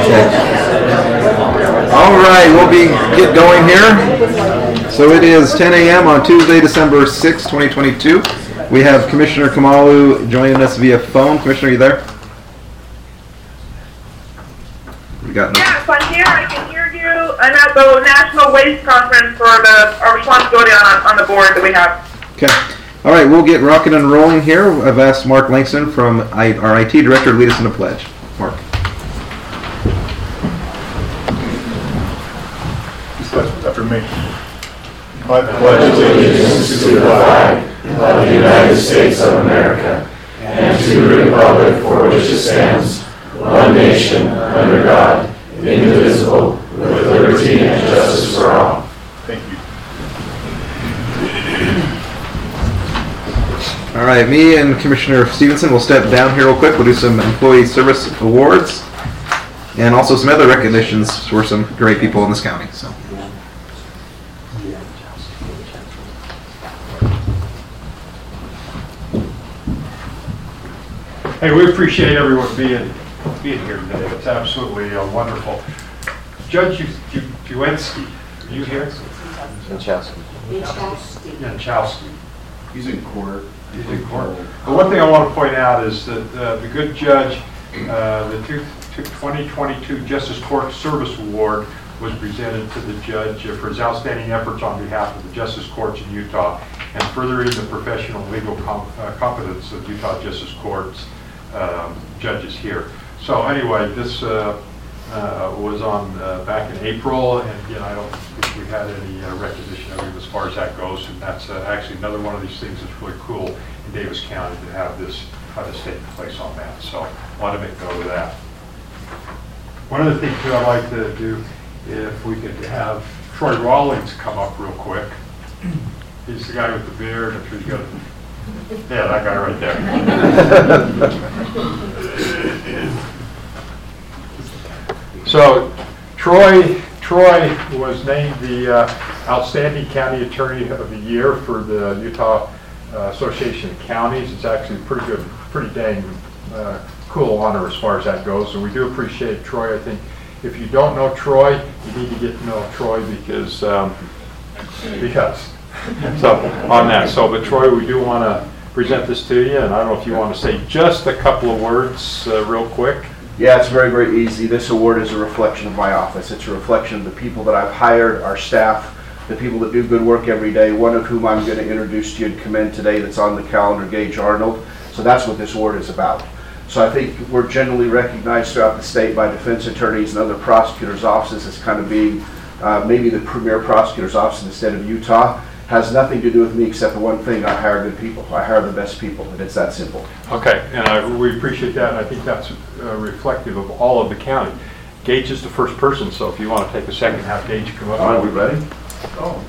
All right, we'll get going here. So it is 10 a.m. on Tuesday, December 6, 2022. We have Commissioner Kamalu joining us via phone. Commissioner, are you there? Yes, I'm here. I can hear you. I'm at the National Waste Conference for our responsibility on the board that we have. Okay. All right, we'll get rocking and rolling here. I've asked Mark Langston from our IT Director to lead us in a pledge. Mark. After me. I pledge allegiance to the flag of the United States of America and to the republic for which it stands, one nation, under God, indivisible, with liberty and justice for all. Thank you. All right, me and Commissioner Stevenson will step down here real quick. We'll do some employee service awards and also some other recognitions for some great people in this county. So. Hey, we appreciate everyone being here today. It's absolutely wonderful. Judge Juenski, are you here? Janchowski. He's in court. He's in court. The one thing I want to point out is that the good judge, the 2022 Justice Court Service Award was presented to the judge for his outstanding efforts on behalf of the Justice Courts in Utah and furthering the professional legal competence of Utah Justice Courts judges here. So anyway, this was on back in April, and again, I don't think we had any recognition of him as far as that goes, and that's actually another one of these things that's really cool in Davis County to have this taking place on that. So I want to make note of that. One other thing too I'd like to do, if we could have Troy Rawlings come up real quick. He's the guy with the beard. I'm sure he's got yeah, that guy right there. So Troy was named the Outstanding County Attorney of the Year for the Utah Association of Counties. It's actually pretty dang cool honor as far as that goes. So we do appreciate Troy. I think if you don't know Troy, you need to get to know Troy because so on that. So, but Troy, we do want to present this to you, and I don't know if you want to say just a couple of words real quick. Yeah, it's very, very easy. This award is a reflection of my office. It's a reflection of the people that I've hired, our staff, the people that do good work every day, one of whom I'm going to introduce to you and commend today that's on the calendar, Gage Arnold. So that's what this award is about. So I think we're generally recognized throughout the state by defense attorneys and other prosecutors' offices as kind of being maybe the premier prosecutor's office in the state of Utah. Has nothing to do with me except for one thing: I hire good people. I hire the best people, and it's that simple. Okay, and we appreciate that, and I think that's reflective of all of the county. Gage is the first person, so if you want to take a second, have Gage come up. All right, we ready? Oh.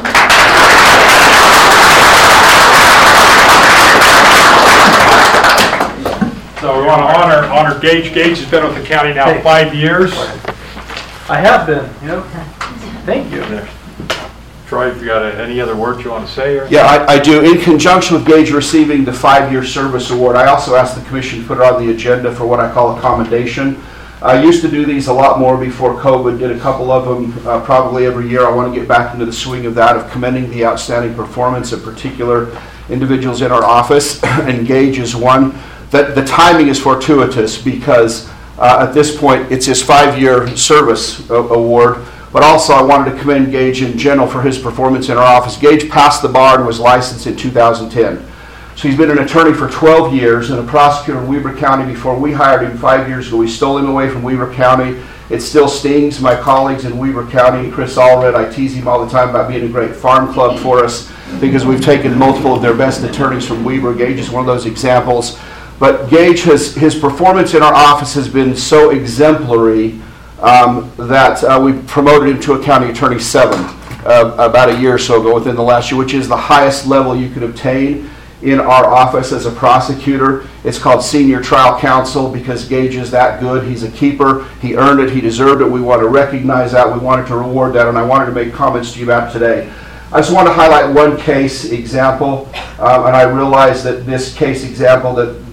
So we want to honor Gage. Gage has been with the county now 5 years. I have been. Yep. Thank you. Troy, if you got any other words you want to say? Or? Yeah, I do. In conjunction with Gage receiving the 5-year service award, I also asked the commission to put it on the agenda for what I call a commendation. I used to do these a lot more before COVID, did a couple of them probably every year. I want to get back into the swing of that, of commending the outstanding performance of particular individuals in our office, and Gage is one. The timing is fortuitous because at this point it's his 5-year service award. But also I wanted to commend Gage in general for his performance in our office. Gage passed the bar and was licensed in 2010. So he's been an attorney for 12 years and a prosecutor in Weber County before we hired him 5 years ago. We stole him away from Weber County. It still stings my colleagues in Weber County, Chris Allred. I tease him all the time about being a great farm club for us because we've taken multiple of their best attorneys from Weber. Gage is one of those examples. But Gage, his performance in our office has been so exemplary that we promoted him to a county attorney 7 about a year or so ago within the last year, which is the highest level you can obtain in our office as a prosecutor. It's called senior trial counsel because Gage is that good. He's a keeper. He earned it. He deserved it. We want to recognize that. We wanted to reward that, and I wanted to make comments to you about today. I just want to highlight one case example, and I realize that this case example that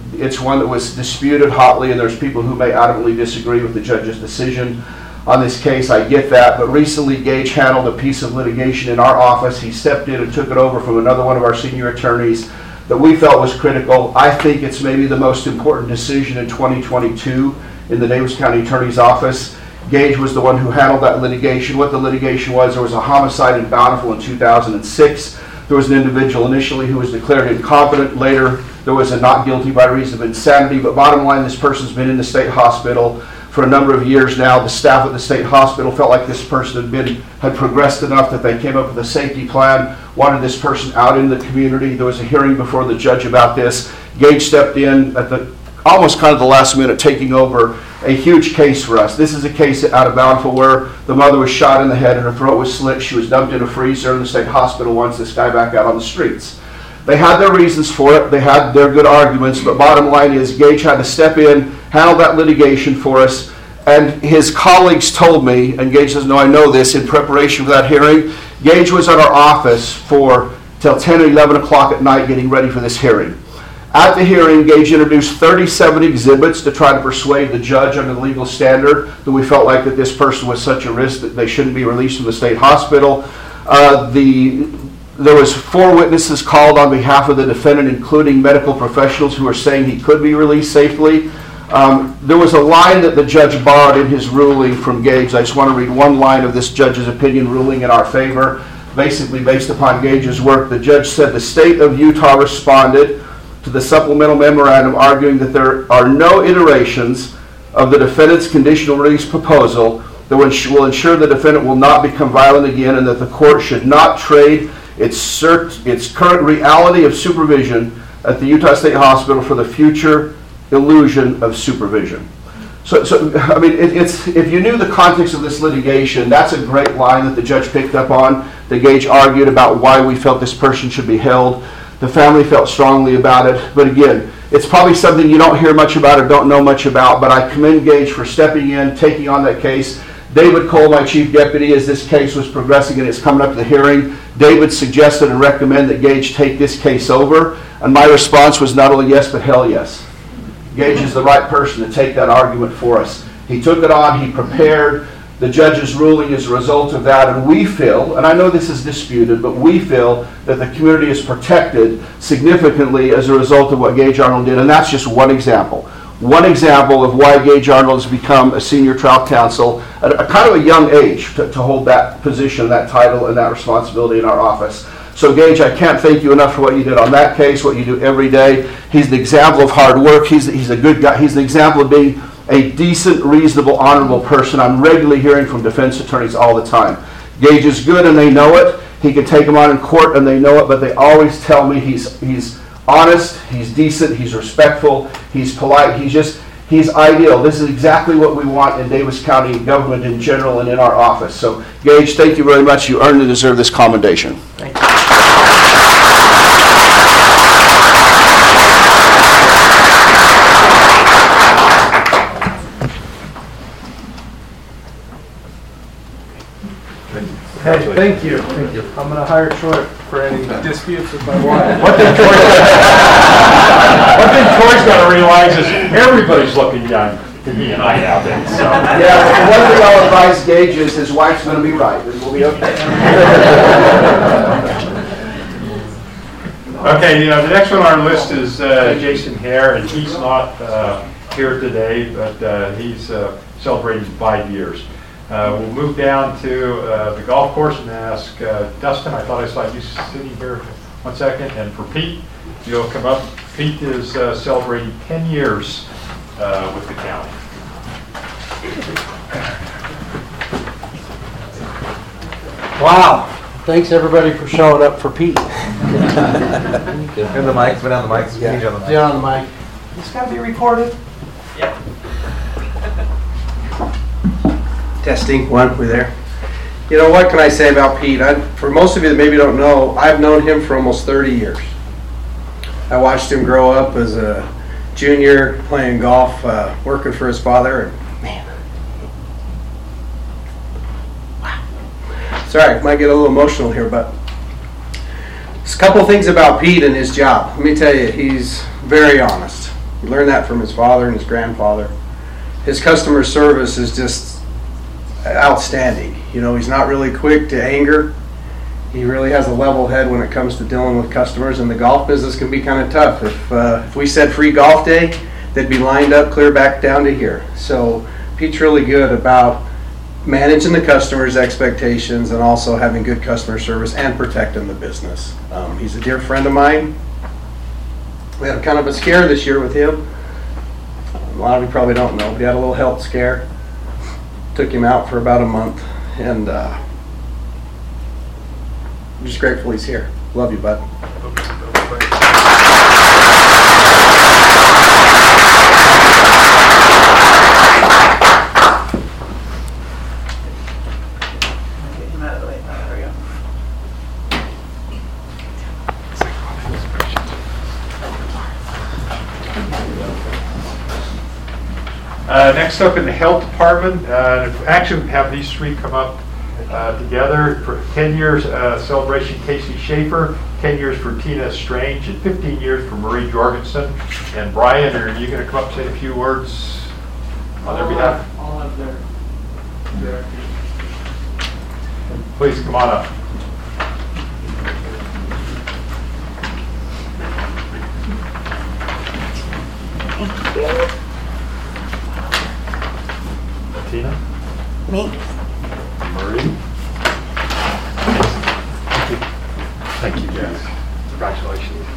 It's one that was disputed hotly, and there's people who may adamantly disagree with the judge's decision on this case. I get that, but recently Gage handled a piece of litigation in our office. He stepped in and took it over from another one of our senior attorneys that we felt was critical. I think it's maybe the most important decision in 2022 in the Davis County Attorney's Office. Gage was the one who handled that litigation. What the litigation was, there was a homicide in Bountiful in 2006. There was an individual initially who was declared incompetent. Later, there was a not guilty by reason of insanity. But bottom line, this person's been in the state hospital for a number of years now. The staff at the state hospital felt like this person had progressed enough that they came up with a safety plan, wanted this person out in the community. There was a hearing before the judge about this. Gage stepped in at the almost kind of the last minute, taking over a huge case for us. This is a case out of Bountiful where the mother was shot in the head, her throat was slit, she was dumped in a freezer in the state hospital, wants this guy back out on the streets. They had their reasons for it, they had their good arguments, but bottom line is Gage had to step in, handle that litigation for us, and his colleagues told me, and Gage says, no, I know this, in preparation for that hearing, Gage was at our office till 10 or 11 o'clock at night getting ready for this hearing. At the hearing, Gage introduced 37 exhibits to try to persuade the judge under the legal standard that we felt like that this person was such a risk that they shouldn't be released from the state hospital. There was 4 witnesses called on behalf of the defendant, including medical professionals who were saying he could be released safely. There was a line that the judge borrowed in his ruling from Gage. I just want to read one line of this judge's opinion ruling in our favor. Basically, based upon Gage's work, the judge said the state of Utah responded to the supplemental memorandum arguing that there are no iterations of the defendant's conditional release proposal that will ensure the defendant will not become violent again, and that the court should not trade its current reality of supervision at the Utah State Hospital for the future illusion of supervision. So I mean, if you knew the context of this litigation, that's a great line that the judge picked up on. The Gage argued about why we felt this person should be held. The family felt strongly about it, but again, it's probably something you don't hear much about or don't know much about, but I commend Gage for stepping in, taking on that case. David Cole, my chief deputy, as this case was progressing and it's coming up to the hearing, David suggested and recommended that Gage take this case over, and my response was not only yes, but hell yes. Gage is the right person to take that argument for us. He took it on, he prepared. The judge's ruling is a result of that, and we feel, and I know this is disputed, but we feel that the community is protected significantly as a result of what Gage Arnold did, and that's just one example. One example of why Gage Arnold has become a senior trial counsel at a kind of a young age to hold that position, that title, and that responsibility in our office. So Gage, I can't thank you enough for what you did on that case, what you do every day. He's the example of hard work. He's a good guy. He's the example of being a decent, reasonable, honorable person. I'm regularly hearing from defense attorneys all the time. Gage is good and they know it. He can take them on in court and they know it, but they always tell me he's honest, he's decent, he's respectful, he's polite, he's ideal. This is exactly what we want in Davis County government in general and in our office. So Gage, thank you very much. You earned and deserve this commendation. Thank you. Hey, thank you. Thank you. I'm going to hire Troy for any disputes with my wife. One thing Troy's got to realize is everybody's looking young to me and I now then. So. Yeah, but one thing I'll advise Gage is his wife's going to be right. It will be okay. Okay, the next one on our list is Jason Hare, and he's not here today, but he's celebrating 5 years. We'll move down to the golf course and ask Dustin, I thought I saw you sitting here 1 second, and for Pete, you'll come up. Pete is celebrating 10 years with the county. Wow. Thanks everybody for showing up for Pete. And the mics, put on the mics. Yeah, get on the mic. It's got to be recorded. Yep. Testing, 1, we're there. You know, what can I say about Pete? For most of you that maybe don't know, I've known him for almost 30 years. I watched him grow up as a junior playing golf, working for his father, and man, wow. Sorry, I might get a little emotional here, but there's a couple things about Pete and his job. Let me tell you, he's very honest. He learned that from his father and his grandfather. His customer service is just outstanding. You know, he's not really quick to anger. He really has a level head when it comes to dealing with customers, and the golf business can be kind of tough. If we said free golf day, they'd be lined up clear back down to here. So Pete's really good about managing the customer's expectations and also having good customer service and protecting the business. He's a dear friend of mine. We had kind of a scare this year with him. A lot of you probably don't know, but he had a little health scare. Took him out for about a month, and I'm just grateful he's here. Love you, bud. Next up in the health department, actually have these three come up together for 10 years celebration. Casey Schaefer, 10 years for Tina Strange, and 15 years for Marie Jorgensen. And Brian, are you going to come up and say a few words on their behalf? All of their Please come on up. Thank you. Tina? Me? Marie? Thank you, guys. Congratulations.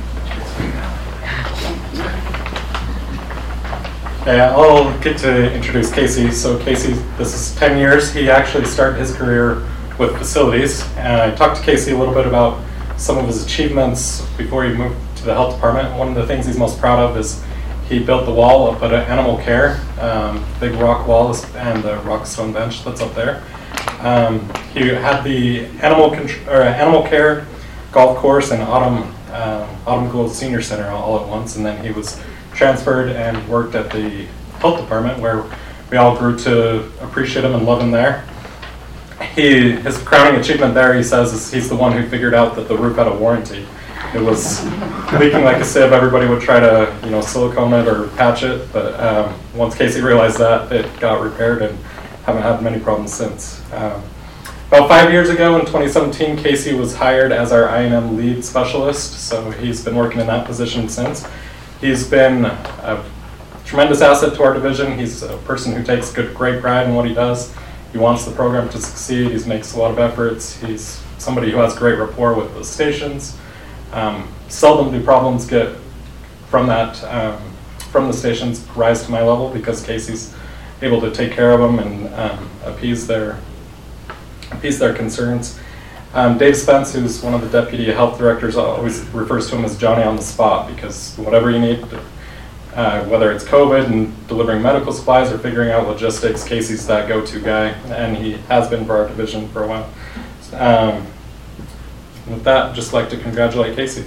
I'll get to introduce Casey. So Casey, this is 10 years. He actually started his career with facilities. And I talked to Casey a little bit about some of his achievements before he moved to the health department. One of the things he's most proud of is he built the wall up at Animal Care, big rock wall and the rock stone bench that's up there. He had the Animal Care golf course and Autumn Gold Senior Center all at once, and then he was transferred and worked at the health department, where we all grew to appreciate him and love him there. His crowning achievement there, he says, is he's the one who figured out that the roof had a warranty. It was leaking like a sieve. Everybody would try to, silicone it or patch it, but once Casey realized that, it got repaired and haven't had many problems since. About 5 years ago, in 2017, Casey was hired as our I&M lead specialist, so he's been working in that position since. He's been a tremendous asset to our division. He's a person who takes great pride in what he does. He wants the program to succeed. He makes a lot of efforts. He's somebody who has great rapport with the stations. Seldom do problems get from the stations rise to my level, because Casey's able to take care of them and appease their concerns. Dave Spence, who's one of the deputy health directors, always refers to him as Johnny on the spot, because whatever you need, whether it's COVID and delivering medical supplies or figuring out logistics, Casey's that go-to guy, and he has been for our division for a while. With that, I'd just like to congratulate Casey.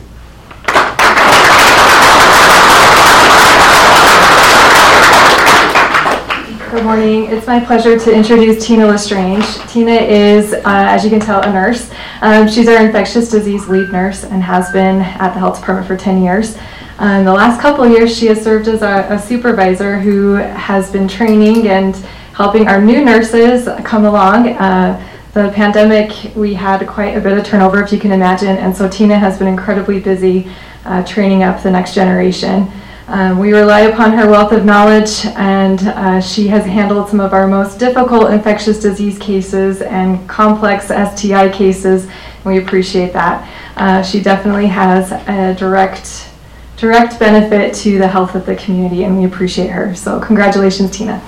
Good morning. It's my pleasure to introduce Tina Lestrange. Tina is, as you can tell, a nurse. She's our infectious disease lead nurse and has been at the health department for 10 years. In the last couple of years, she has served as a supervisor who has been training and helping our new nurses come along. The pandemic, we had quite a bit of turnover, if you can imagine, and so Tina has been incredibly busy training up the next generation. We rely upon her wealth of knowledge, and she has handled some of our most difficult infectious disease cases and complex STI cases, and we appreciate that. She definitely has a direct benefit to the health of the community, and we appreciate her. So congratulations, Tina.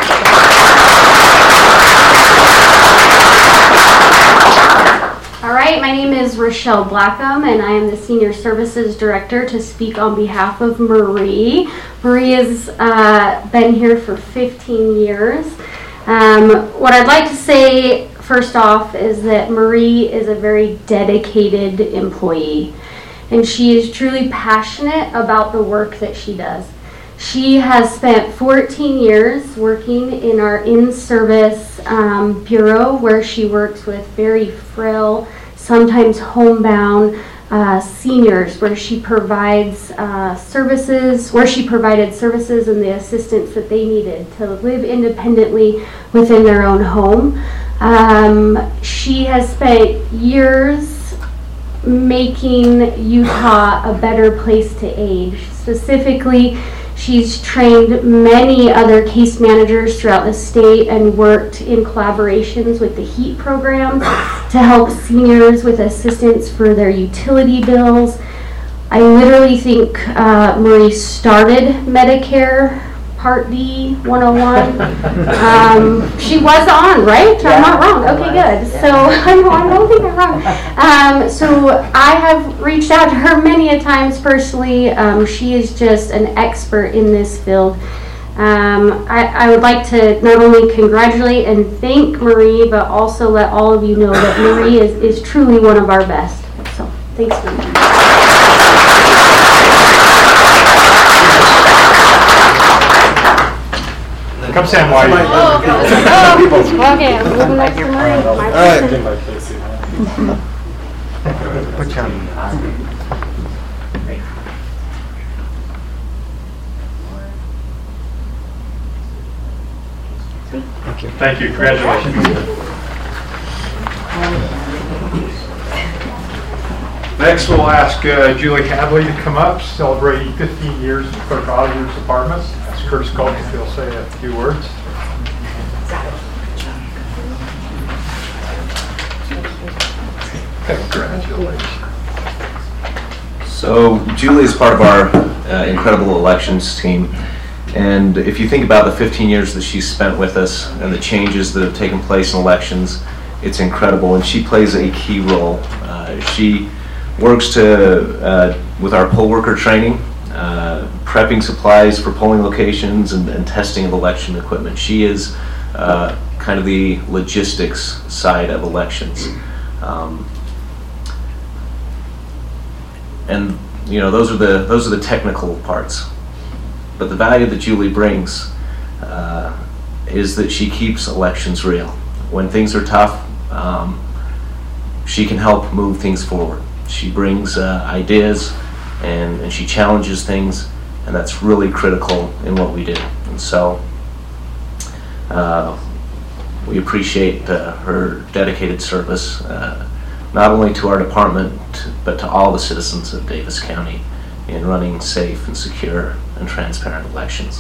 All right, my name is Rochelle Blackham, and I am the Senior Services Director to speak on behalf of Marie. Marie has been here for 15 years. What I'd like to say first off is that Marie is a very dedicated employee, and she is truly passionate about the work that she does. She has spent 14 years working in our in-service bureau, where she works with very frail, sometimes homebound seniors, where she provides services, where she provided services and the assistance that they needed to live independently within their own home. She has spent years making Utah a better place to age. Specifically, she's trained many other case managers throughout the state and worked in collaborations with the HEAT program to help seniors with assistance for their utility bills. I literally think Marie started Medicare Part D 101. She was on, right? Yeah. I'm not wrong. Okay, good. So I don't think I'm wrong. So I have reached out to her many a times personally. She is just an expert in this field. I would like to not only congratulate and thank Marie, but also let all of you know that Marie is truly one of our best. So thanks, Marie. Come stand wide. Okay, I'm moving next to Marie. All right. Thank you. Congratulations. Next, we'll ask Julie Hadley to come up, celebrating 15 years in Clerk Auditor's Departments. Ask Curtis Culp if he'll say a few words. Congratulations. So Julie is part of our incredible elections team. And if you think about the 15 years that she's spent with us and the changes that have taken place in elections, it's incredible, and she plays a key role. She works with our poll worker training, prepping supplies for polling locations and testing of election equipment. She is kind of the logistics side of elections. And you know, those are the technical parts. But the value that Julie brings is that she keeps elections real. When things are tough, she can help move things forward. She brings ideas and she challenges things, and that's really critical in what we do. And so we appreciate her dedicated service, not only to our department, but to all the citizens of Davis County in running safe and secure and transparent elections.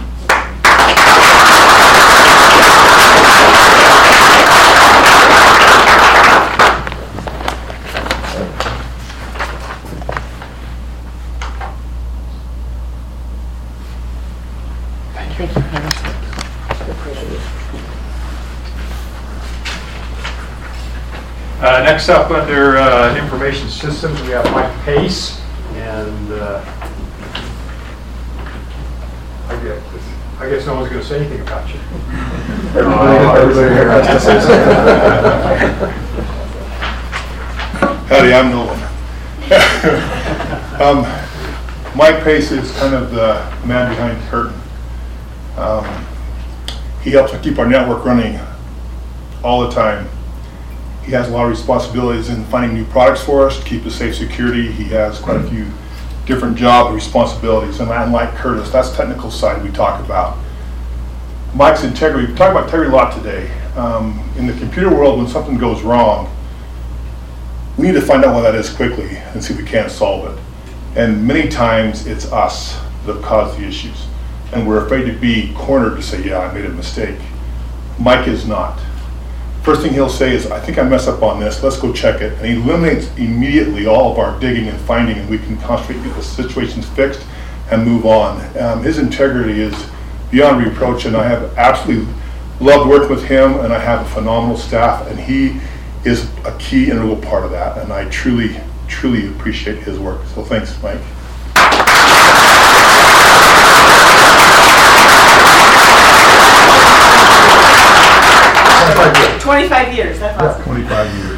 Next up under Information Systems, we have Mike Pace, and I guess no one's going to say anything about you. Everybody here has to say something. Howdy, I'm Nolan. Mike Pace is kind of the man behind the curtain. He helps keep our network running all the time. He has a lot of responsibilities in finding new products for us to keep the safe security. He has quite a few different job responsibilities, and unlike Curtis, that's technical side we talk about. Mike's integrity, we talk about integrity a lot today. In the computer world, when something goes wrong, we need to find out what that is quickly and see if we can't solve it. And many times it's us that cause the issues, and we're afraid to be cornered to say, yeah, I made a mistake. Mike is not. First thing he'll say is, I think I messed up on this, let's go check it. And he eliminates immediately all of our digging and finding, and we can concentrate, get the situations fixed and move on. His integrity is beyond reproach, and I have absolutely loved working with him, and I have a phenomenal staff, and he is a key integral part of that, and I truly, truly appreciate his work. So thanks, Mike. 25 years, that's awesome. 25 years.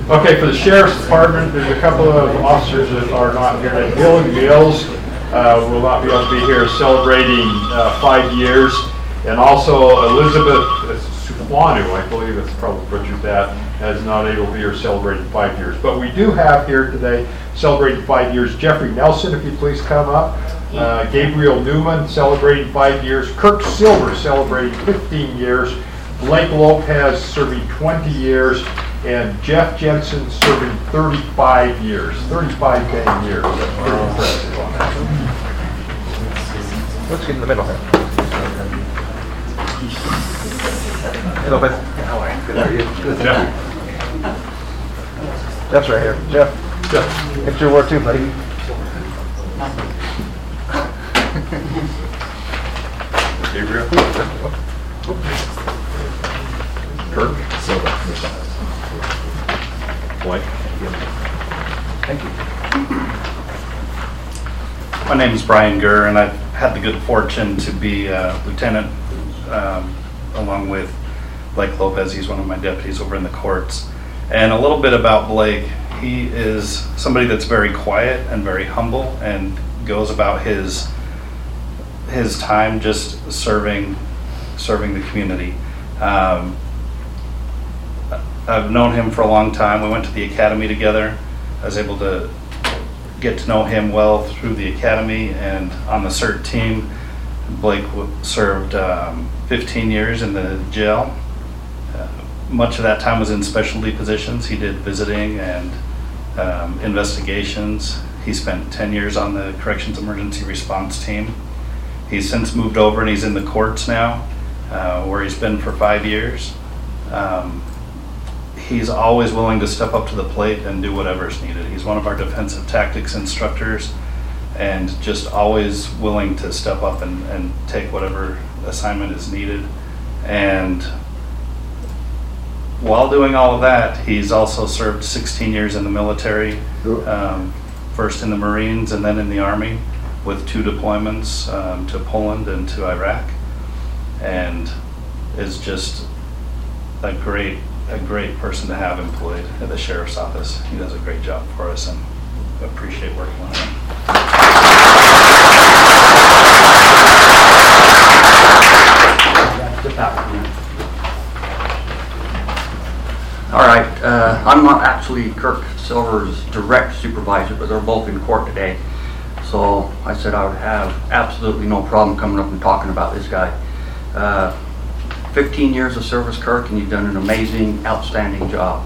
Okay, for the Sheriff's Department, there's a couple of officers that are not here. Dylan Gills will not be able to be here celebrating 5 years. And also Elizabeth Suplanu, I believe it's probably butchered that, is not able to be here celebrating 5 years. But we do have here today celebrating 5 years Jeffrey Nelson, if you'd please come up. Gabriel Newman celebrating 5 years. Kirk Silver celebrating 15 years. Blake Lopez serving 20 years. And Jeff Jensen serving 35 years. 35 dang years. That's pretty impressive. Let's get in the middle here. Hey, Lopez. How are you? Good. How are you? Good. Jeff. Jeff's right here. Jeff. It's your word too, buddy. Gabriel. Kirk. Silver. Blake. Thank you. My name is Brian Gurr, and I've had the good fortune to be a lieutenant along with Blake Lopez. He's one of my deputies over in the courts. And a little bit about Blake. He is somebody that's very quiet and very humble and goes about his time just serving the community. I've known him for a long time. We went to the academy together. I was able to get to know him well through the academy and on the CERT team. Blake served 15 years in the jail. Much of that time was in specialty positions. He did visiting and investigations. He spent 10 years on the Corrections Emergency Response Team. He's since moved over and he's in the courts now, where he's been for 5 years. He's always willing to step up to the plate and do whatever is needed. He's one of our defensive tactics instructors and just always willing to step up and take whatever assignment is needed. And while doing all of that, he's also served 16 years in the military, first in the Marines and then in the Army, with 2 deployments to Poland and to Iraq, and is just a great person to have employed at the Sheriff's Office. He does a great job for us and appreciate working with him. All right, I'm not actually Kirk Silver's direct supervisor, but they're both in court today. So I said I would have absolutely no problem coming up and talking about this guy. 15 years of service, Kirk, and you've done an amazing, outstanding job.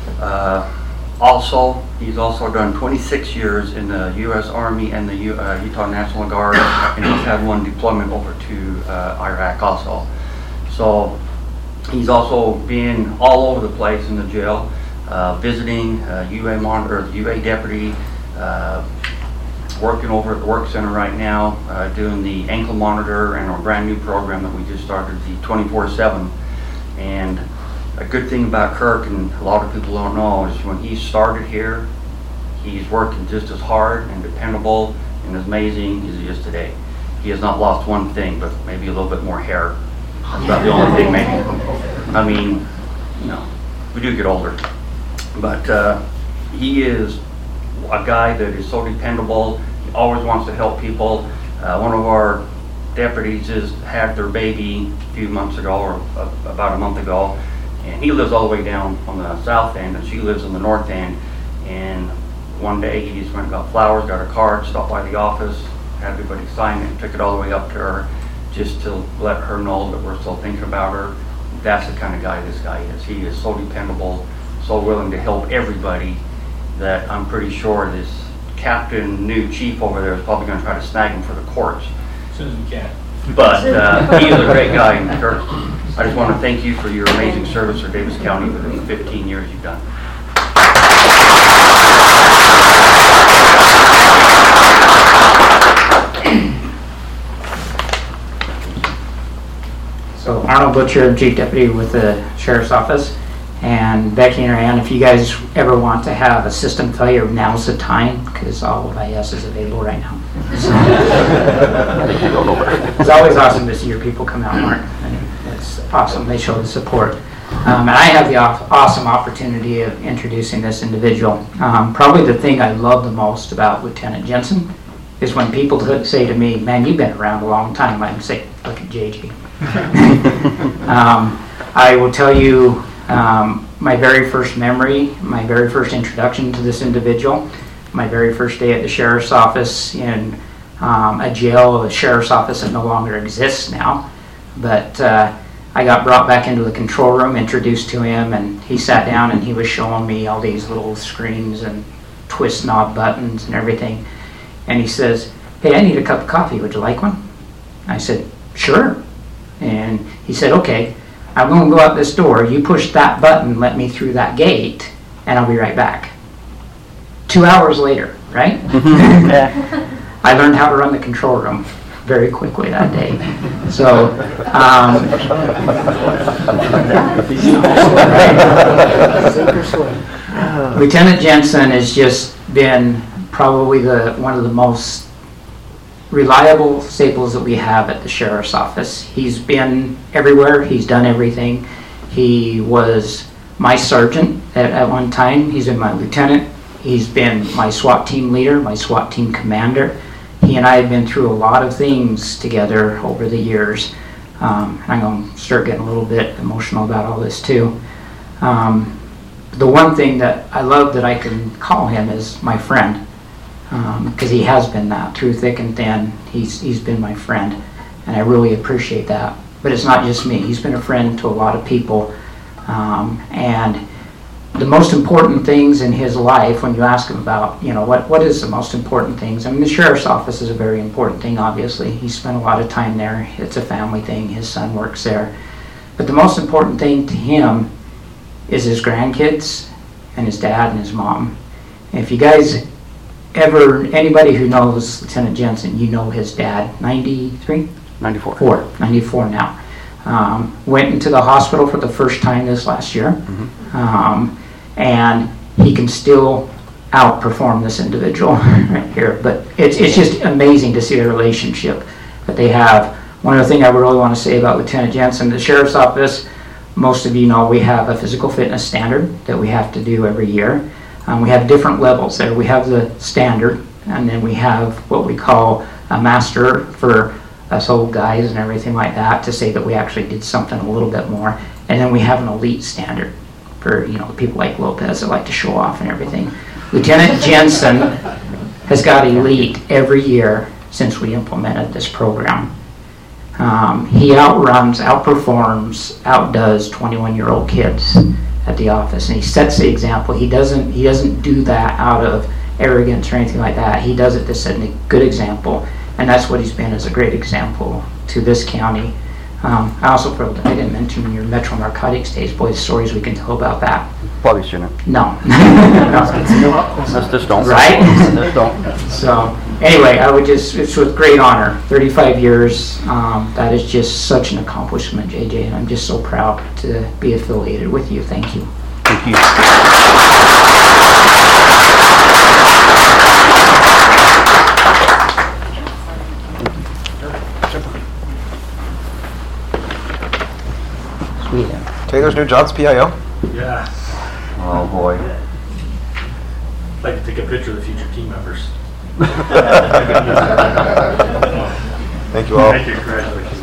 Also, he's also done 26 years in the U.S. Army and the Utah National Guard, and he's had 1 deployment over to Iraq also. So he's also been all over the place in the jail, visiting UA monitor, UA deputy, working over at the work center right now, doing the ankle monitor and our brand new program that we just started, the 24/7. And a good thing about Kirk, and a lot of people don't know, is when he started here, he's working just as hard and dependable and as amazing as he is today. He has not lost one thing, but maybe a little bit more hair. That's about the only thing, maybe. I mean, you know, we do get older. But he is a guy that is so dependable. He always wants to help people. One of our deputies just had their baby a few months ago, or about a month ago, and he lives all the way down on the south end, and she lives in the north end. And one day he just went and got flowers, got a card, stopped by the office, had everybody sign it, and took it all the way up to her, just to let her know that we're still thinking about her. That's the kind of guy this guy is. He is so dependable, so willing to help everybody, that I'm pretty sure this new chief over there is probably going to try to snag him for the courts. As soon as we can. But he is a great guy, and Kirk, I just want to thank you for your amazing service for Davis County for the 15 years you've done. So Arnold Butcher, Chief Deputy with the Sheriff's Office. And Becky and Ann, if you guys ever want to have a system failure, now's the time, because all of IS is available right now. It's always awesome to see your people come out, Mark. And it's awesome. They show the support. And I have the awesome opportunity of introducing this individual. Probably the thing I love the most about Lieutenant Jensen is when people say to me, man, you've been around a long time. I can say, look at JJ. I will tell you my very first memory, my very first introduction to this individual, my very first day at the sheriff's office in a jail, a sheriff's office that no longer exists now. But I got brought back into the control room, introduced to him, and he sat down and he was showing me all these little screens and twist knob buttons and everything. And he says, hey, I need a cup of coffee. Would you like one? I said, sure. And he said, okay, I'm going to go out this door. You push that button, let me through that gate, and I'll be right back. 2 hours later, right? I learned how to run the control room very quickly that day. So, Lieutenant Jensen has just been probably one of the most reliable staples that we have at the sheriff's office. He's been everywhere. He's done everything. He was my sergeant at one time. He's been my lieutenant. He's been my SWAT team leader, my SWAT team commander. He and I have been through a lot of things together over the years. I'm going to start getting a little bit emotional about all this too. The one thing that I love that I can call him is my friend, because he has been that through thick and thin. He's been my friend, and I really appreciate that. But it's not just me. He's been a friend to a lot of people, and the most important things in his life, when you ask him about, what is the most important things? I mean, the sheriff's office is a very important thing, obviously. He spent a lot of time there. It's a family thing. His son works there. But the most important thing to him is his grandkids and his dad and his mom. And if you guys anybody who knows Lieutenant Jensen, you know his dad, 93? 94 now. Went into the hospital for the first time this last year. And he can still outperform this individual right here. But it's just amazing to see the relationship that they have. One other thing I really want to say about Lieutenant Jensen, the sheriff's office, most of you know we have a physical fitness standard that we have to do every year. We have different levels there. We have the standard, and then we have what we call a master for us old guys and everything like that, to say that we actually did something a little bit more. And then we have an elite standard for people like Lopez that like to show off and everything. Lieutenant Jensen has got elite every year since we implemented this program. He outperforms, outdoes 21-year-old kids at the office, and he sets the example. He doesn't do that out of arrogance or anything like that. He does it to set a good example, and that's what he's been, as a great example to this county. I also feel that I didn't mention your Metro Narcotics days. Boy, the stories we can tell about that. Probably shouldn't. No. Let's just don't. Right? Let's don't. So, anyway, it's with great honor. 35 years, that is just such an accomplishment, JJ, and I'm just so proud to be affiliated with you. Thank you. Thank you. Taylor's new job's PIO? Yeah. Oh boy. I'd like to take a picture of the future team members. Thank you all. Thank you, congratulations.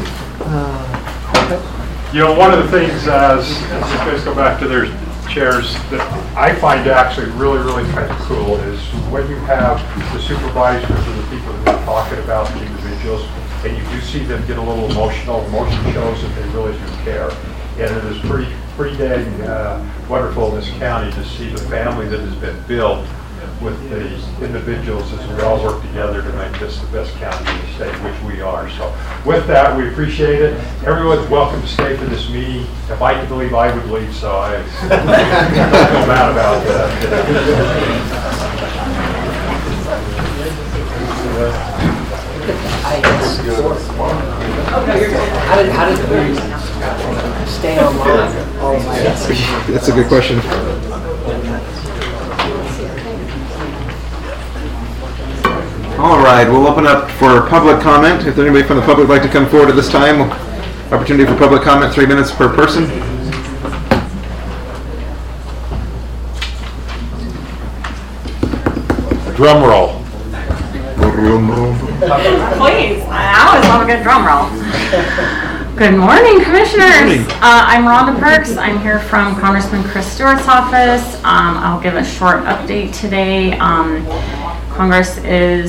One of the things, as you guys go back to their chairs, that I find actually really, really kind of cool is when you have the supervisors or the people that are talking about the individuals, and you do see them get a little emotional. Emotion shows that they really do care. And it is pretty dang wonderful in this county to see the family that has been built with the individuals as we all work together to make this the best county in the state, which we are. So with that, we appreciate it. Everyone's welcome to stay for this meeting. If I could leave, I would leave, so I don't feel bad about that. How did we stay online? That's a good question. All right, we'll open up for public comment. If there's anybody from the public would like to come forward at this time, opportunity for public comment, 3 minutes per person. Drum roll. Please, I always love a good drum roll. Good morning, Commissioners. I'm Rhonda Perks. I'm here from Congressman Chris Stewart's office. I'll give a short update today. Congress is,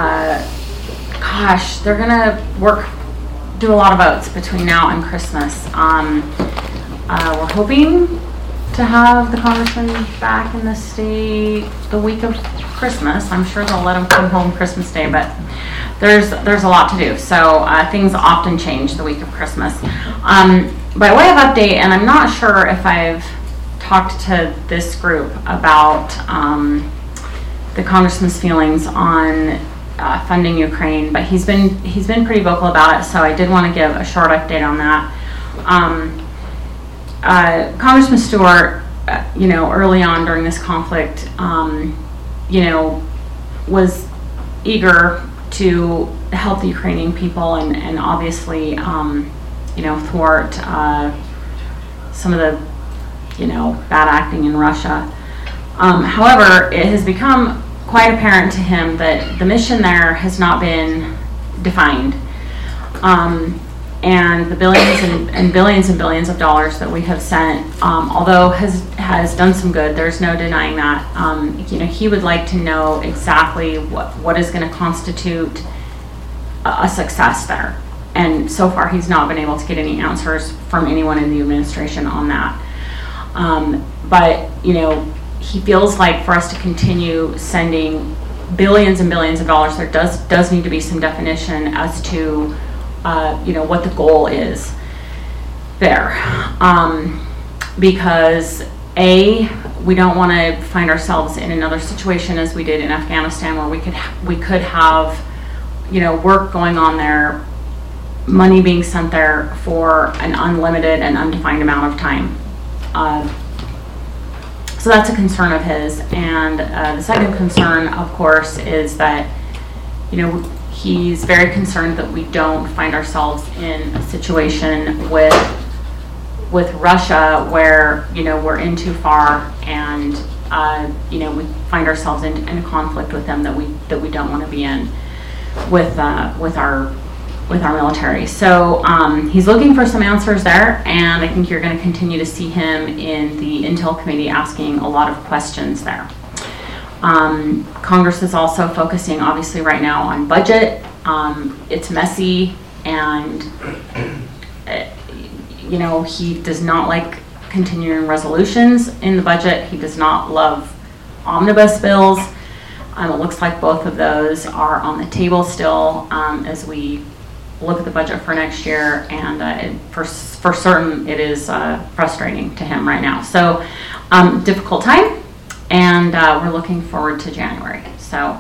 they're gonna do a lot of votes between now and Christmas. We're hoping to have the congressman back in the state the week of Christmas. I'm sure they'll let him come home Christmas Day, but there's a lot to do. So things often change the week of Christmas. By way of update, and I'm not sure if I've talked to this group about the congressman's feelings on funding Ukraine, but he's been pretty vocal about it. So I did want to give a short update on that. Congressman Stewart, early on during this conflict, was eager to help the Ukrainian people and obviously, thwart some of the, bad acting in Russia. However, it has become quite apparent to him that the mission there has not been defined. And the billions and billions of dollars that we have sent, although has done some good, there's no denying that. He would like to know exactly what is going to constitute a success there. And so far, he's not been able to get any answers from anyone in the administration on that. But he feels like for us to continue sending billions and billions of dollars, there does need to be some definition as to what the goal is there. Because we don't want to find ourselves in another situation as we did in Afghanistan where we could have, work going on there, money being sent there for an unlimited and undefined amount of time. So that's a concern of his. And the second concern, of course, is that, he's very concerned that we don't find ourselves in a situation with Russia where, we're in too far and, we find ourselves in a conflict with them that we don't want to be in with our military. So he's looking for some answers there, and I think you're going to continue to see him in the Intel Committee asking a lot of questions there. Congress is also focusing obviously right now on budget. It's messy, and he does not like continuing resolutions in the budget. He does not love omnibus bills. It looks like both of those are on the table still as we look at the budget for next year, and for certain it is frustrating to him right now. So difficult time. And we're looking forward to January. So,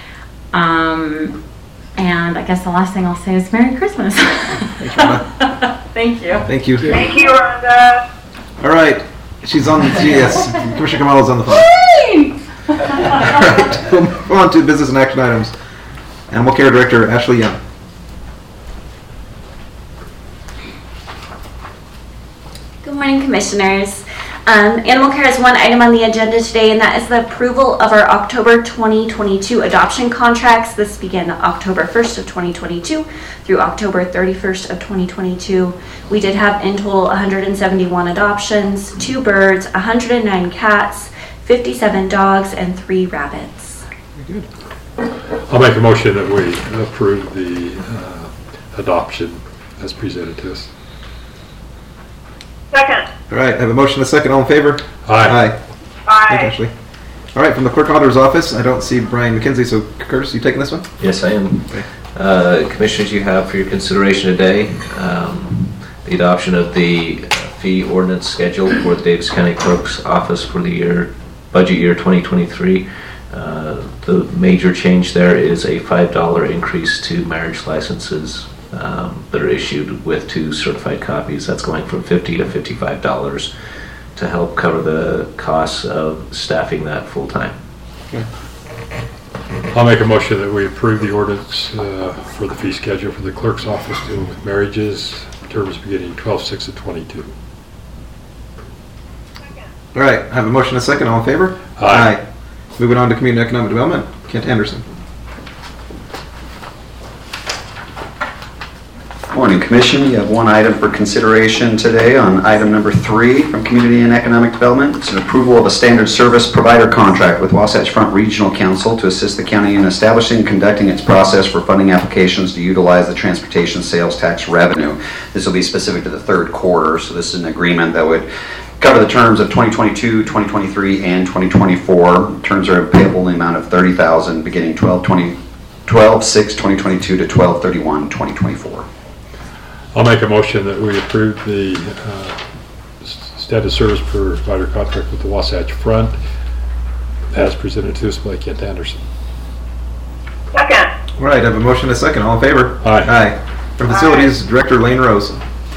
and I guess the last thing I'll say is Merry Christmas. Thanks, Rhonda. Thank you. Thank you. Thank you, Rhonda. All right. She's on. Yes. Commissioner Kamala's on the phone. All right. We'll move on to business and action items. Animal Care Director Ashley Young. Good morning, Commissioners. Animal Care has one item on the agenda today, and that is the approval of our October 2022 adoption contracts. This began October 1st of 2022 through October 31st of 2022. We did have in total 171 adoptions, 2 birds, 109 cats, 57 dogs, and 3 rabbits. Very good. I'll make a motion that we approve the adoption as presented to us. Second. All right. I have a motion and a second. All in favor? Aye. Aye. Thank you, Ashley. All right. From the Clerk Auditor's Office, I don't see Brian McKenzie. So, Curtis, you taking this one? Yes, I am. Okay. Commissioners, you have for your consideration today the adoption of the fee ordinance schedule for the Davis County Clerk's Office for the budget year 2023. The major change there is a $5 increase to marriage licenses that are issued with 2 certified copies. That's going from $50 to $55 to help cover the costs of staffing that full time. Okay. I'll make a motion that we approve the ordinance for the fee schedule for the clerk's office dealing with marriages, terms beginning 12/6 of 22. All right. I have a motion and a second. All in favor? Aye. Moving on to Community Economic Development, Kent Anderson. Morning, Commission. You have one item for consideration today on item number 3 from Community and Economic Development. It's an approval of a standard service provider contract with Wasatch Front Regional Council to assist the county in establishing and conducting its process for funding applications to utilize the transportation sales tax revenue. This will be specific to the third quarter, so this is an agreement that would cover the terms of 2022, 2023, and 2024. Terms are payable in the amount of $30,000 beginning 12/6/2022 to 12/31/2024. I'll make a motion that we approve the standard service provider contract with the Wasatch Front as presented to us by Kent Anderson. Second. All right, I have a motion and a second. All in favor? Aye. Aye. From Facilities Director Lane Rose.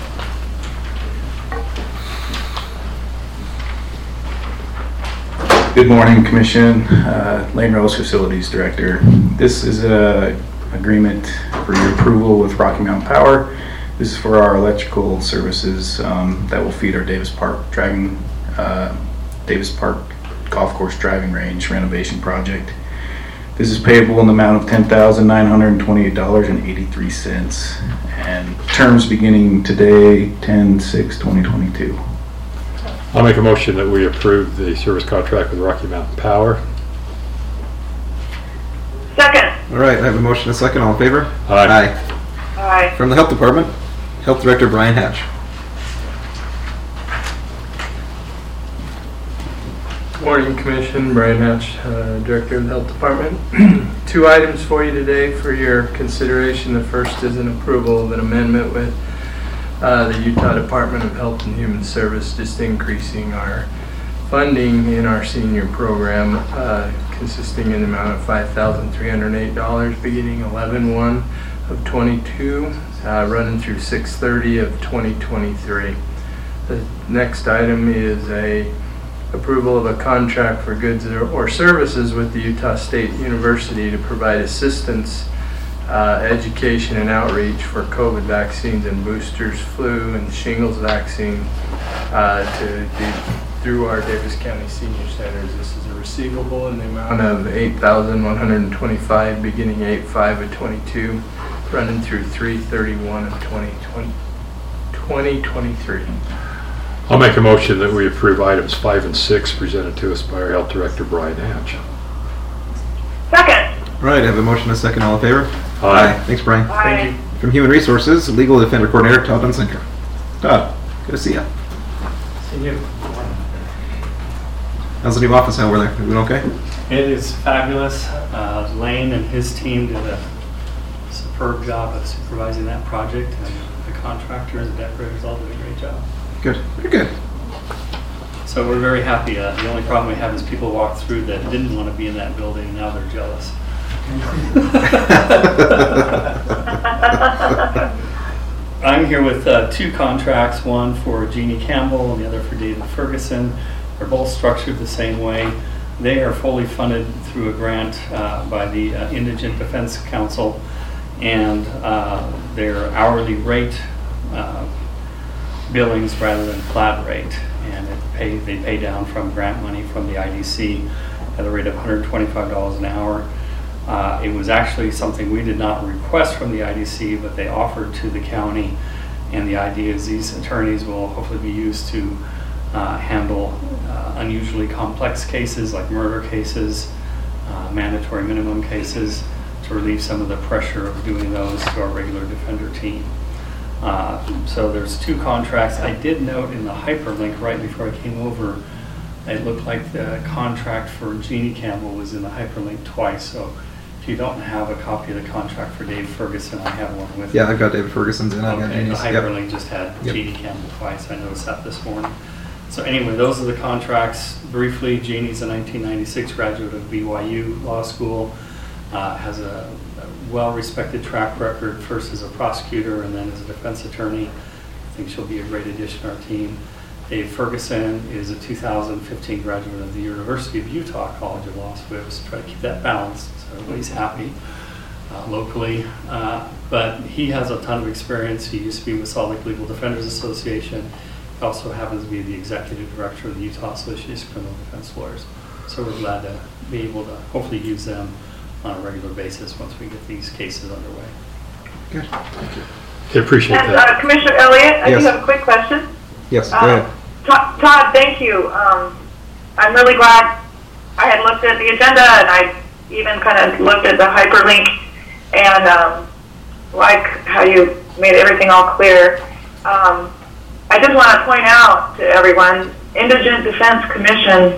Good morning, Commission. Lane Rose, Facilities Director. This is an agreement for your approval with Rocky Mountain Power. This is for our electrical services that will feed our Davis Park Golf Course driving range renovation project. This is payable in the amount of $10,928.83 and terms beginning today, 10/6/2022. I'll make a motion that we approve the service contract with Rocky Mountain Power. Second. All right, I have a motion and a second. All in favor? Aye. Aye. From the Health Department, Health Director Brian Hatch. Morning, Commission. Brian Hatch, Director of the Health Department. 2 items for you today for your consideration. The first is an approval of an amendment with the Utah Department of Health and Human Service, just increasing our funding in our senior program, consisting in the amount of $5,308 beginning 11/1/22, running through 6/30/2023. The next item is a approval of a contract for goods or services with the Utah State University to provide assistance, education and outreach for COVID vaccines and boosters, flu and shingles vaccine through our Davis County Senior Centers. This is a receivable in the amount of $8,125 beginning 8/5/22, running through 3/31/2023. I'll make a motion that we approve items 5 and 6 presented to us by our Health Director Brian Hatch. Second. All right, I have a motion and a second. All in favor? Aye. Thanks, Brian. Aye. Thank you. From Human Resources, Legal Defender Coordinator Todd Dunsinker. Todd, good to see you. See you. How's the new office over there? Doing okay? It is fabulous. Lane and his team did a superb job of supervising that project, and the contractors and decorators all did a great job. Good. Very good. So we're very happy. The only problem we have is people walk through that didn't want to be in that building, and now they're jealous. I'm here with 2 contracts, one for Jeannie Campbell and the other for David Ferguson. They're both structured the same way. They are fully funded through a grant by the Indigent Defense Council, and their hourly rate billings rather than flat rate, and they pay down from grant money from the IDC at a rate of $125 an hour. It was actually something we did not request from the IDC, but they offered to the county, and the idea is these attorneys will hopefully be used to handle unusually complex cases like murder cases, mandatory minimum cases, to relieve some of the pressure of doing those to our regular defender team. So there's 2 contracts. I did note in the hyperlink right before I came over, it looked like the contract for Jeannie Campbell was in the hyperlink twice. So if you don't have a copy of the contract for Dave Ferguson, I have one with me. Yeah, I've got David Ferguson's and I've got Okay, the Jeannie's. hyperlink just had Jeannie Campbell twice. I noticed that this morning. So anyway, those are the contracts. Briefly, Jeannie's a 1996 graduate of BYU Law School, has a well-respected track record, first as a prosecutor and then as a defense attorney. I think she'll be a great addition to our team. Dave Ferguson is a 2015 graduate of the University of Utah College of Law, so we always try to keep that balanced so everybody's happy locally. But he has a ton of experience. He used to be with Salt Lake Legal Defenders Association. He also happens to be the executive director of the Utah Association of Criminal Defense Lawyers. So we're glad to be able to hopefully use them on a regular basis once we get these cases underway. Good. Thank you. I appreciate And, that. Commissioner Elliott, I Yes. do have a quick question. Yes, go ahead. Todd, thank you. I'm really glad I had looked at the agenda, and I even kind of looked at the hyperlink, and like how you made everything all clear. I just want to point out to everyone, Indigent Defense Commission,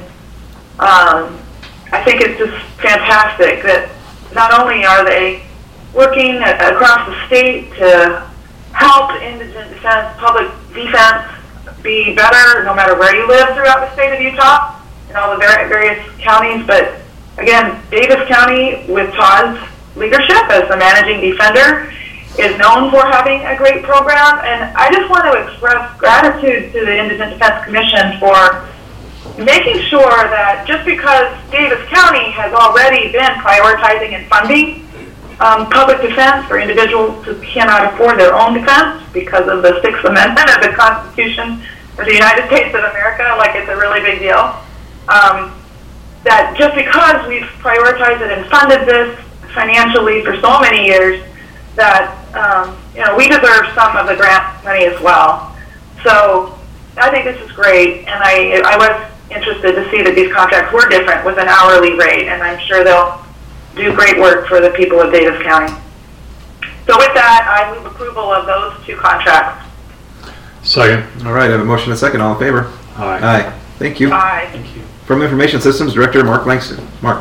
I think it's just fantastic that not only are they working across the state to help indigent defense, public defense be better no matter where you live throughout the state of Utah and all the various counties, but again, Davis County, with Todd's leadership as the managing defender, is known for having a great program, and I just want to express gratitude to the Indigent Defense Commission for making sure that just because Davis County has already been prioritizing and funding public defense for individuals who cannot afford their own defense because of the Sixth Amendment of the Constitution of the United States of America, like it's a really big deal, that just because we've prioritized it and funded this financially for so many years, that we deserve some of the grant money as well. So I think this is great, and I was interested to see that these contracts were different with an hourly rate, and I'm sure they'll do great work for the people of Davis County. So with that, I move approval of those two contracts. Second. All right, I have a motion and a second. All in favor? Aye. Aye. Thank you. Aye. Thank you. From Information Systems Director Mark Langston. Mark.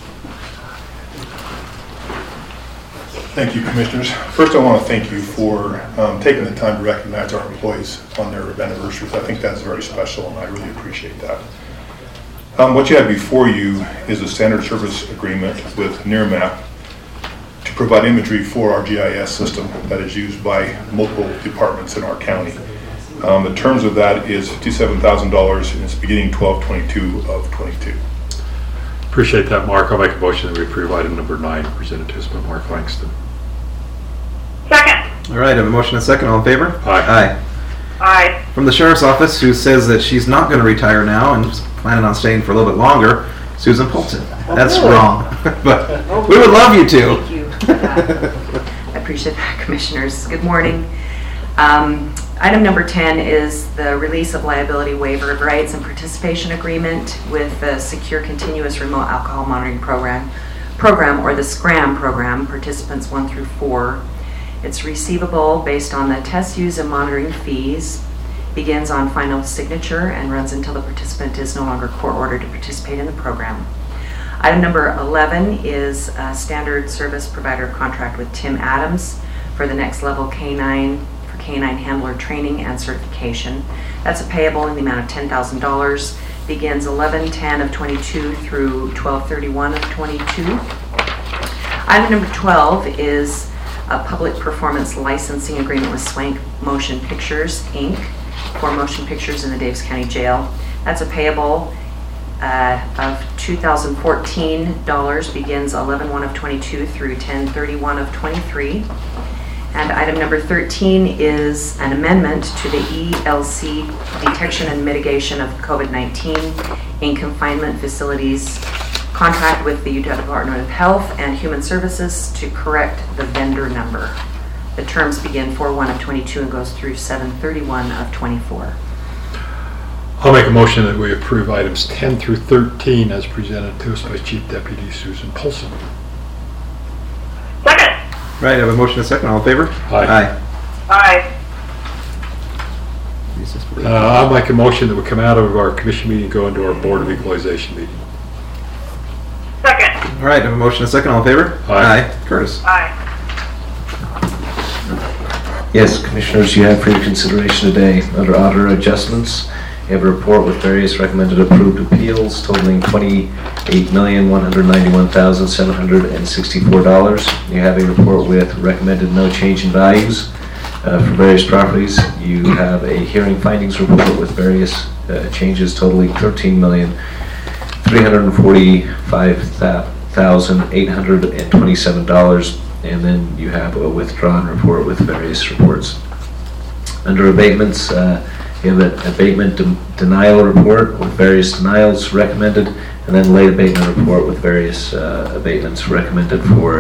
Thank you, Commissioners. First, I want to thank you for taking the time to recognize our employees on their anniversaries. I think that's very special, and I really appreciate that. What you have before you is a standard service agreement with Nearmap to provide imagery for our GIS system that is used by multiple departments in our county. The terms of that is $57,000, and it's beginning 12/22 of 22. Appreciate that, Mark. I'll make a motion that we approve item number 9 presented to us by Mark Langston. Second. All right, I have a motion and a second. All in favor? Aye. Aye. Aye. From the Sheriff's Office, who says that she's not going to retire now and is planning on staying for a little bit longer, Susan Polton. That's really? wrong, but we would love you to. Thank you for that. I appreciate that, Commissioners. Good morning. Item number 10 is the release of liability waiver of rights and participation agreement with the Secure Continuous Remote Alcohol Monitoring Program, or the SCRAM program, participants 1 through 4. It's receivable based on the test use and monitoring fees, begins on final signature, and runs until the participant is no longer court-ordered to participate in the program. Item number 11 is a standard service provider contract with Tim Adams for the next level K9 handler training and certification. That's a payable in the amount of $10,000. Begins 11/10 of 22 through 12/31 of 22. Item number 12 is a public performance licensing agreement with Swank Motion Pictures, Inc. for motion pictures in the Davis County Jail. That's a payable of $2,014. Begins 11/1 of 22 through 10/31 of 23. And item number 13 is an amendment to the ELC detection and mitigation of COVID-19 in confinement facilities contract with the Utah Department of Health and Human Services to correct the vendor number. The terms begin 4/1 of 22 and goes through 7/31 of 24. I'll make a motion that we approve items 10 through 13 as presented to us by Chief Deputy Susan Polson. Second. Right, I have a motion and a second. All in favor? Aye. Aye. I'll make a motion that we come out of our commission meeting and go into our Board of Equalization meeting. Second. All right, I have a motion and a second. All in favor? Aye. Curtis. Aye. Yes, Commissioners, you have for your consideration today, under auditor adjustments, you have a report with various recommended approved appeals totaling $28,191,764. You have a report with recommended no change in values for various properties. You have a hearing findings report with various changes totaling $13,345,827. And then you have a withdrawn report with various reports. Under abatements, You have an abatement denial report with various denials recommended, and then late abatement report with various abatements recommended for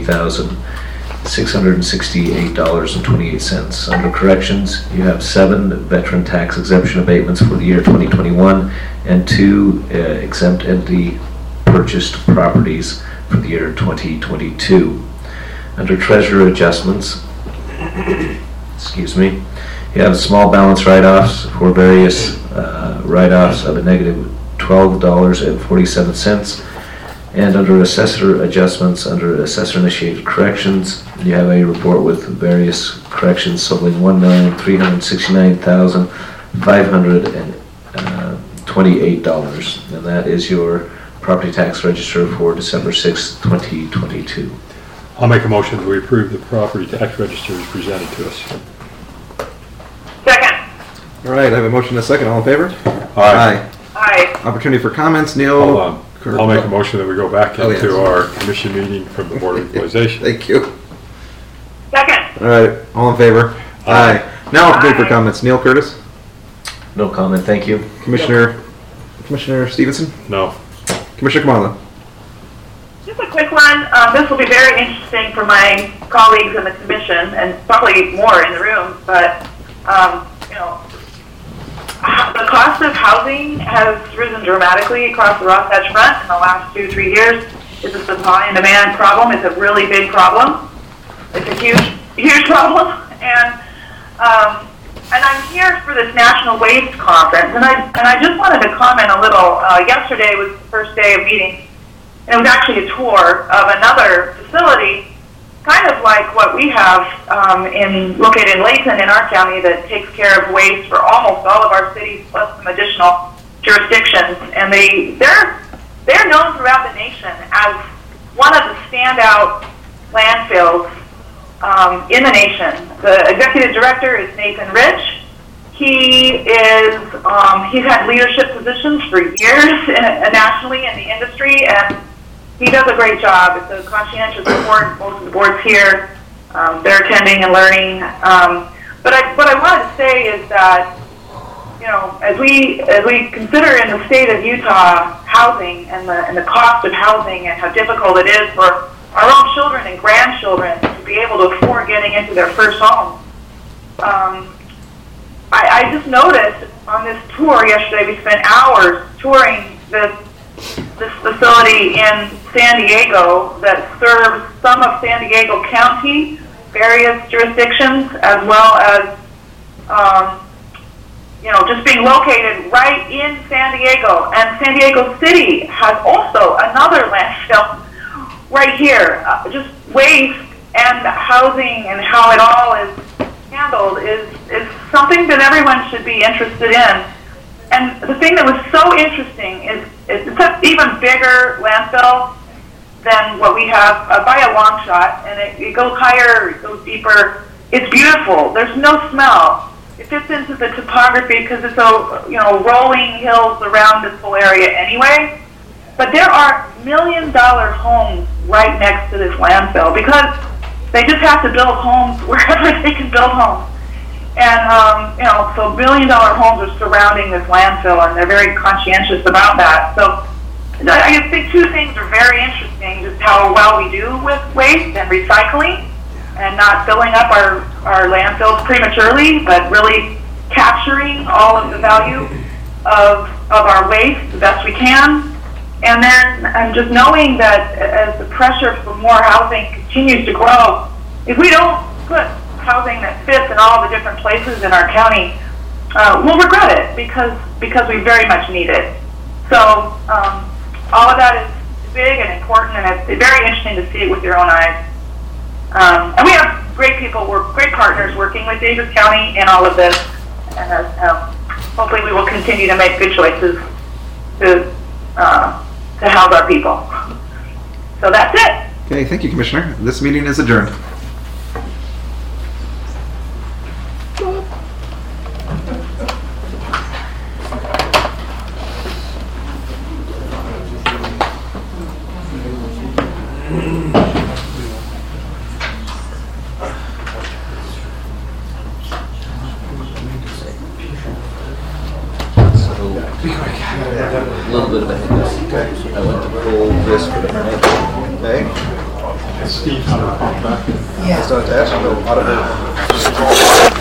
$30,668.28. Under corrections, you have 7 veteran tax exemption abatements for the year 2021 and 2 exempt entity purchased properties for the year 2022. Under treasurer adjustments, excuse me, you have small balance write-offs for various write-offs of a negative $12.47. And under assessor adjustments, under assessor-initiated corrections, you have a report with various corrections totaling $1,369,528. And that is your property tax register for December 6th, 2022. I'll make a motion that we approve the property tax register as presented to us. Second. All right, I have a motion and a second. All in favor? Aye. Aye. Opportunity for comments. Neil? Hold on. I'll make a motion that we go back Oh, into yes. our commission meeting from the Board of Equalization. Thank you. Second. All right, all in favor? Aye. Now opportunity for comments. Neil Curtis? No comment, thank you. Commissioner Stevenson? No. Commissioner Kamala? Just a quick one. This will be very interesting for my colleagues in the commission and probably more in the room, but, you know, the cost of housing has risen dramatically across the Wasatch Front in the last 2-3 years. It's a supply and demand problem. It's a really big problem. It's a huge problem. And I'm here for this National Waste Conference, and I just wanted to comment a little. Yesterday was the first day of meeting, and it was actually a tour of another facility, kind of like what we have located in Layton in our county that takes care of waste for almost all of our cities, plus some additional jurisdictions. And they're known throughout the nation as one of the standout landfills in the nation. The executive director is Nathan Rich. He's had leadership positions for years nationally in the industry, and he does a great job. It's a conscientious board. Most of the boards here, they're attending and learning. But what I wanted to say is that, you know, as we consider in the state of Utah housing and the cost of housing and how difficult it is for our own children and grandchildren to be able to afford getting into their first home, I just noticed on this tour yesterday, we spent hours touring this facility in San Diego that serves some of San Diego County, various jurisdictions, as well as, you know, just being located right in San Diego. And San Diego City has also another landfill right here. Just waste and housing and how it all is handled is something that everyone should be interested in. And the thing that was so interesting is it's an even bigger landfill than what we have by a long shot, and it goes higher, it goes deeper. It's beautiful. There's no smell. It fits into the topography because it's rolling hills around this whole area anyway. But there are $1 million homes right next to this landfill because they just have to build homes wherever they can build homes. And, so $1 million homes are surrounding this landfill, and they're very conscientious about that. So I think 2 things are very interesting, just how well we do with waste and recycling and not filling up our landfills prematurely, but really capturing all of the value of our waste the best we can. And then just knowing that as the pressure for more housing continues to grow, if we don't put housing that fits in all the different places in our county, we'll regret it because we very much need it. So all of that is big and important, and it's very interesting to see it with your own eyes. And we have great people, we're great partners working with Davis County in all of this, and hopefully we will continue to make good choices to house our people. So that's it. Okay, thank you, Commissioner. This meeting is adjourned. A little bit of a hiccup. Okay. I went to pull this for the minute. Okay. Steve's gonna pop back. Yeah. So that's a lot of it.